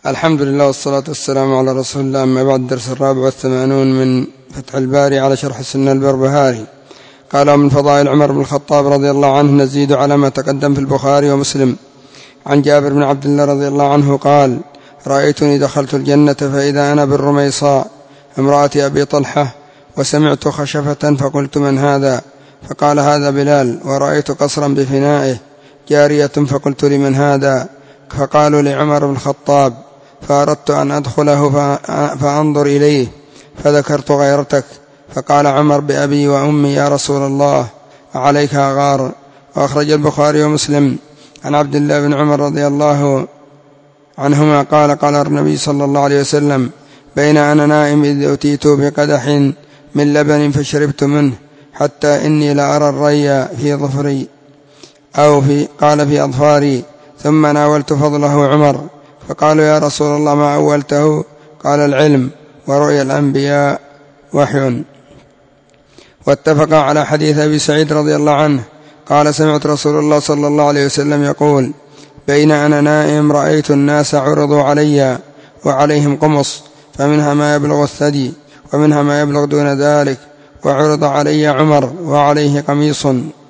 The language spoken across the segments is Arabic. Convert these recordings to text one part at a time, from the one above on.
الحمد لله والصلاة والسلام على رسول الله. أما بعد، الدرس 84 من فتح الباري على شرح السنة البربهاري. قال: من فضائل عمر بن الخطاب رضي الله عنه نزيد على ما تقدم في البخاري ومسلم. عن جابر بن عبد الله رضي الله عنه قال: رأيتني دخلت الجنة فإذا أنا بالرميصاء امرأة أبي طلحة، وسمعت خشفة فقلت: من هذا؟ فقال: هذا بلال. ورأيت قصرا بفنائه جارية فقلت: لمن هذا؟ فقالوا: لعمر بن الخطاب. فأردت أن أدخله فأنظر إليه فذكرت غيرتك، فقال عمر: بأبي وأمي يا رسول الله، عليك أغار. وأخرج البخاري ومسلم عن عبد الله بن عمر رضي الله عنهما قال: قال النبي صلى الله عليه وسلم: بين أنا نائم إذ أتيت بقدح من لبن فشربت منه حتى إني لأرى الري في ظفري، أو قال في أظفاري، ثم ناولت فضله عمر، فقالوا: يا رسول الله ما أولته؟ قال: العلم ورؤيا الأنبياء وحي. واتفق على حديث أبي سعيد رضي الله عنه قال: سمعت رسول الله صلى الله عليه وسلم يقول: بين أنا نائم رأيت الناس عرضوا علي وعليهم قمص، فمنها ما يبلغ الثدي ومنها ما يبلغ دون ذلك، وعرض علي عمر وعليه قميص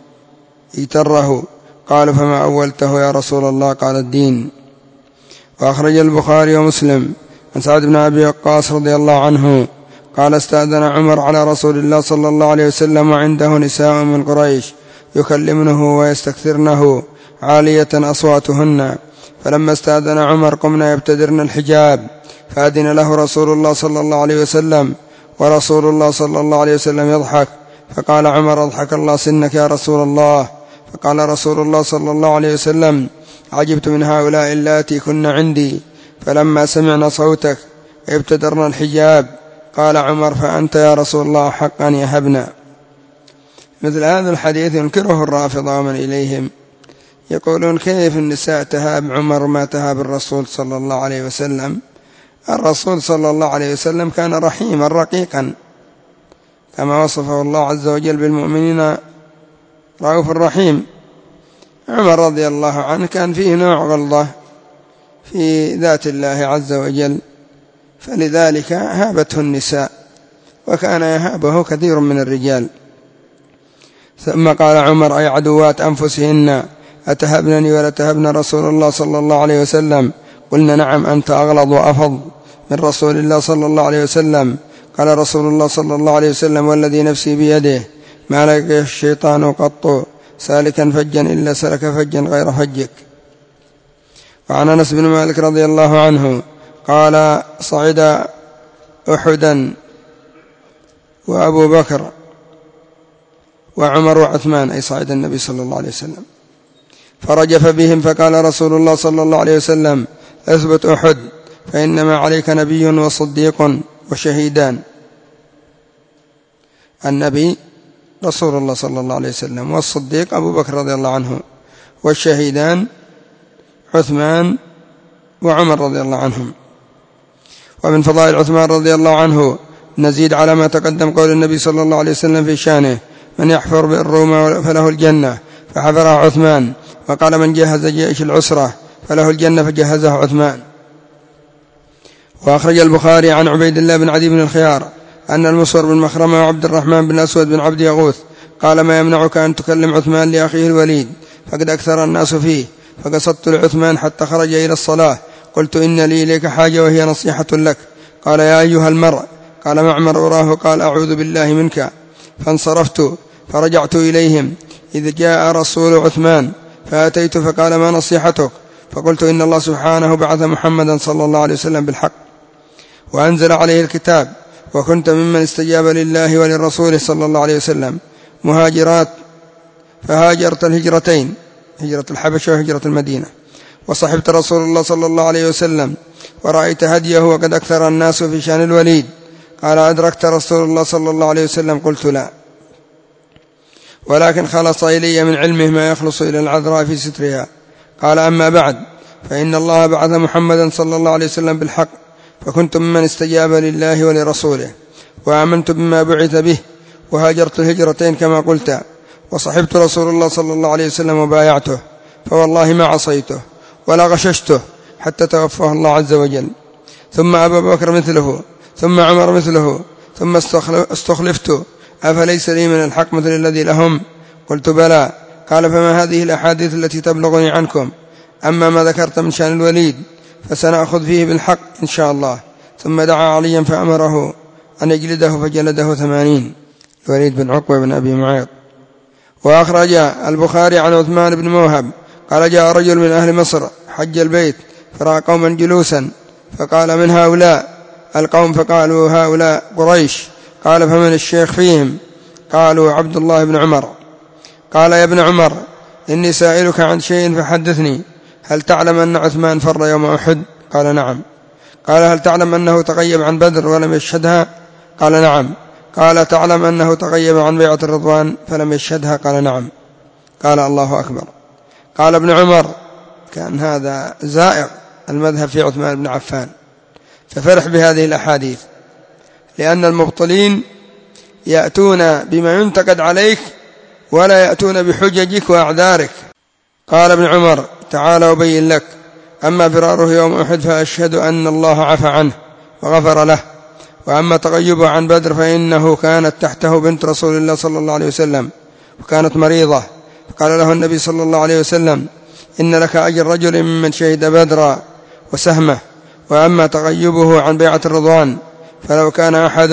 يتره. قالوا: فما أولته يا رسول الله؟ قال: الدين. وأخرج البخاري ومسلم عن سعد بن أبي وقاص رضي الله عنه قال: استأذن عمر على رسول الله صلى الله عليه وسلم وعنده نساء من قريش يكلمنه ويستكثرنه عالية أصواتهن، فلما استأذن عمر قمنا يبتدرن الحجاب، فأذن له رسول الله صلى الله عليه وسلم، ورسول الله صلى الله عليه وسلم يضحك، فقال عمر: أضحك الله سنك يا رسول الله. فقال رسول الله صلى الله عليه وسلم: عجبت من هؤلاء اللاتي كن عندي، فلما سمعنا صوتك ابتدرنا الحجاب. قال عمر: فأنت يا رسول الله حقا يهبنا. مثل هذا الحديث ينكره الرافضة ومن إليهم، يقولون: كيف النساء تهاب عمر ما تهاب الرسول صلى الله عليه وسلم؟ الرسول صلى الله عليه وسلم كان رحيما رقيقا كما وصفه الله عز وجل بالمؤمنين رؤوف الرحيم. عمر رضي الله عنه كان فيه نوع غلظة في ذات الله عز وجل، فلذلك هابته النساء، وكان يهابه كثير من الرجال. ثم قال عمر: أي عدوات أنفسهن أتهبنني ولا تهبن رسول الله صلى الله عليه وسلم؟ قلنا: نعم، أنت أغلظ وأفض من رسول الله صلى الله عليه وسلم. قال رسول الله صلى الله عليه وسلم: والذي نفسي بيده ما لقي الشيطان قط سالكا فجا إلا سلك فجا غير فجك. وعن أنس بن مالك رضي الله عنه قال: صعد أحدا وأبو بكر وعمر وعثمان، أي صعد النبي صلى الله عليه وسلم، فرجف بهم، فقال رسول الله صلى الله عليه وسلم: اثبت أحد، فإنما عليك نبي وصديق وشهيدان. النبي رسول الله صلى الله عليه وسلم، والصديق أبو بكر رضي الله عنه، والشهيدان عثمان وعمر رضي الله عنهم. ومن فضائل عثمان رضي الله عنه نزيد على ما تقدم قول النبي صلى الله عليه وسلم في شانه: من يحفر بالروم فله الجنة، فحفرها عثمان. وقال: من جهز جيش العسرة فله الجنة، فجهزه عثمان. وأخرج البخاري عن عبيد الله بن عدي بن الخيار أن المسور بن مخرمة وعبد الرحمن بن أسود بن عبد يغوث قال: ما يمنعك أن تكلم عثمان لأخيه الوليد؟ فقد أكثر الناس فيه. فقصدت لعثمان حتى خرج إلى الصلاة، قلت: إن لي إليك حاجة وهي نصيحة لك. قال: يا أيها المرء. قال معمر: أراه. قال: أعوذ بالله منك. فانصرفت فرجعت إليهم، إذ جاء رسول عثمان فأتيت فقال: ما نصيحتك؟ فقلت: إن الله سبحانه بعث محمدا صلى الله عليه وسلم بالحق وأنزل عليه الكتاب، وكنت ممن استجاب لله وللرسول صلى الله عليه وسلم مهاجرات، فهاجرت الهجرتين، هجرة الحبشة وهجرة المدينة، وصحبت رسول الله صلى الله عليه وسلم، ورأيت هديه وقد أكثر الناس في شأن الوليد. قال: أدركت رسول الله صلى الله عليه وسلم؟ قلت: لا، ولكن خلص إلي من علمه ما يخلص إلى العذراء في سترها. قال: أما بعد، فإن الله بعث محمدا صلى الله عليه وسلم بالحق، فكنت ممن استجاب لله ولرسوله، وآمنت بما بعث به، وهاجرت الهجرتين كما قلت، وصحبت رسول الله صلى الله عليه وسلم وبايعته، فوالله ما عصيته ولا غششته حتى توفاه الله عز وجل، ثم أبا بكر مثله، ثم عمر مثله، ثم استخلفت، أفليس لي من الحق مثل الذي لهم؟ قلت بلى. قال فما هذه الأحاديث التي تبلغني عنكم؟ أما ما ذكرت من شأن الوليد فسنأخذ فيه بالحق إن شاء الله. ثم دعا عليا فأمره أن يجلده فجلده 80. الوليد بن عقبة بن أبي معيط. وأخرج البخاري عن عثمان بن موهب قال جاء رجل من أهل مصر حج البيت فرأى قوما جلوسا فقال من هؤلاء القوم؟ فقالوا هؤلاء قريش. قال فمن الشيخ فيهم؟ قالوا عبد الله بن عمر. قال يا ابن عمر إني سائلك عن شيء فحدثني، هل تعلم أن عثمان فر يوم أحد؟ قال نعم. قال هل تعلم أنه تغيب عن بدر ولم يشهدها؟ قال نعم. قال تعلم أنه تغيب عن بيعة الرضوان فلم يشهدها؟ قال نعم. قال الله أكبر. قال ابن عمر كان هذا زائغ المذهب في عثمان بن عفان، ففرح بهذه الأحاديث، لأن المبطلين يأتون بما ينتقد عليك ولا يأتون بحججك وأعذارك. قال ابن عمر تعال أبين لك، أما فراره يوم أحد فأشهد أن الله عفى عنه وغفر له، وأما تغيبه عن بدر فإنه كانت تحته بنت رسول الله صلى الله عليه وسلم وكانت مريضة، فقال له النبي صلى الله عليه وسلم إن لك أجر رجل ممن شهد بدر وسهمه، وأما تغيبه عن بيعة الرضوان فلو كان أحد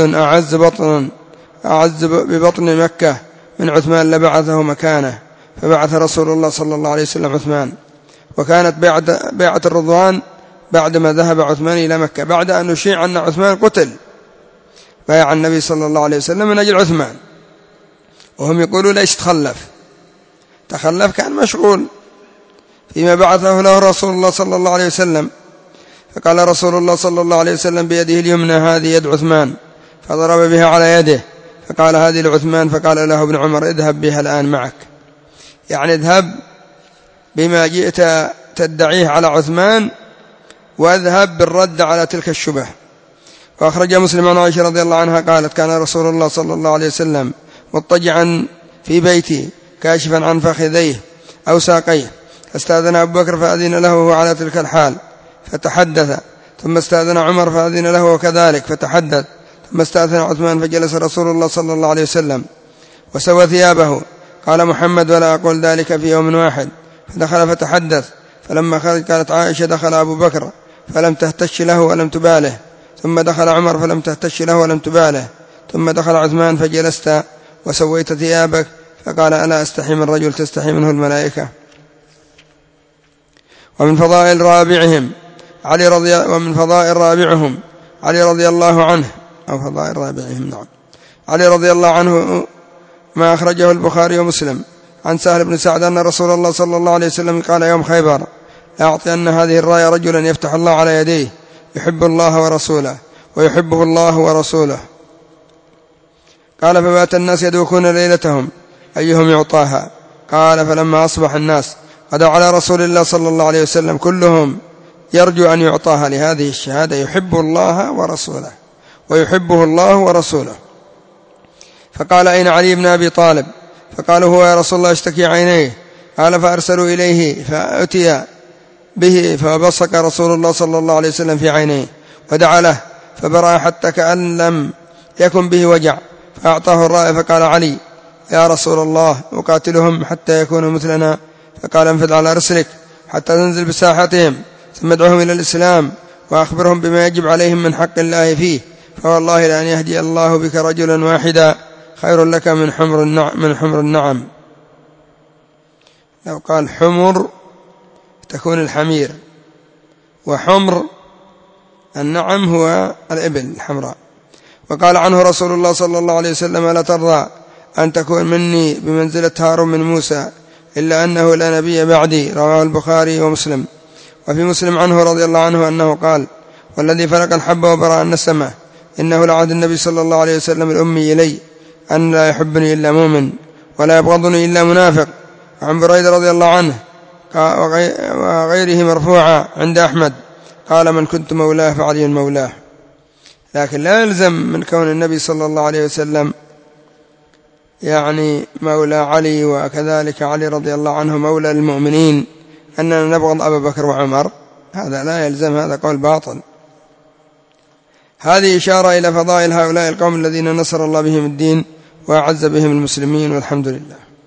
أعز ببطن مكة من عثمان لبعثه مكانه، فبعث رسول الله صلى الله عليه وسلم عثمان. وكانت بيعة الرضوان بعدما ذهب عثمان إلى مكة، بعد أن نشيع أن عثمان قتل، بايع النبي صلى الله عليه وسلم من أجل عثمان، وهم يقولوا ليش تخلف، كان مشغول فيما بعثه له رسول الله صلى الله عليه وسلم. فقال رسول الله صلى الله عليه وسلم بيده اليمنى هذه يد عثمان، فضرب بها على يده فقال هذه لعثمان، فقال له ابن عمر اذهب بها الآن معك، يعني اذهب بما جئت تدعيه على عثمان واذهب بالرد على تلك الشبه. وأخرج مسلم عن عائشة رضي الله عنها قالت كان رسول الله صلى الله عليه وسلم مضطجعا في بيتي كاشفا عن فخذيه أو ساقيه، فاستأذن أبو بكر فأذن له وهو على تلك الحال فتحدث، ثم استأذن عمر فأذن له وكذلك فتحدث، ثم استأذن عثمان فجلس رسول الله صلى الله عليه وسلم وسوى ثيابه. قال محمد ولا أقول ذلك في يوم واحد، فدخل فتحدث، فلما خرج قالت عائشة دخل أبو بكر فلم تهتش له ولم تباله، ثم دخل عمر فلم تهتش له ولم تباله، ثم دخل عثمان فجلست وسويت ثيابك، فقال ألا أستحي من رجل تستحي منه الملائكة. ومن فضائل رابعهم علي رضي الله عنه، أو فضائل رابعهم نعم، علي رضي الله عنه ما أخرجه البخاري ومسلم عن سهل بن سعد أن رسول الله صلى الله عليه وسلم قال يوم خيبر أعطي هذه الراية رجلا يفتح الله على يديه يحب الله ورسوله ويحبه الله ورسوله. قال فبات الناس يدوكون ليلتهم أيهم يعطاها. قال فلما أصبح الناس غدوا على رسول الله صلى الله عليه وسلم كلهم يرجو أن يعطاها لهذه الشهادة يحب الله ورسوله ويحبه الله ورسوله. فقال أين علي بن أبي طالب؟ فقالوا هو يا رسول الله اشتكي عينيه. قال فأرسلوا إليه فأتي به فبصق رسول الله صلى الله عليه وسلم في عينيه ودعا له فبرأ حتى كأن لم يكن به وجع، فأعطاه الراية فقال علي يا رسول الله أقاتلهم حتى يكونوا مثلنا؟ فقال انفذ على رسلك حتى تنزل بساحتهم ثم ادعوهم إلى الإسلام وأخبرهم بما يجب عليهم من حق الله فيه، فوالله لأن يهدي الله بك رجلا واحدا خير لك من حمر النعم. لو قال حمر تكون الحمير، وحمر النعم هو الإبل الحمراء. وقال عنه رسول الله صلى الله عليه وسلم لا ترضى أن تكون مني بمنزلة هارون من موسى إلا أنه لا نبي بعدي، رواه البخاري ومسلم. وفي مسلم عنه رضي الله عنه أنه قال والذي فرق الحب وبرأ النسمة إنه لعهد النبي صلى الله عليه وسلم الأمي إلي أن لا يحبني إلا مؤمن ولا يبغضني إلا منافق. وعن بريدة رضي الله عنه وغيره مرفوعا عند أحمد قال من كنت مولاه فعلي مولاه. لكن لا يلزم من كون النبي صلى الله عليه وسلم يعني مولى علي وكذلك علي رضي الله عنه مولى المؤمنين أننا نبغض أبا بكر وعمر، هذا لا يلزم، هذا قول باطل. هذه إشارة إلى فضائل هؤلاء القوم الذين نصر الله بهم الدين وأعز بهم المسلمين، والحمد لله.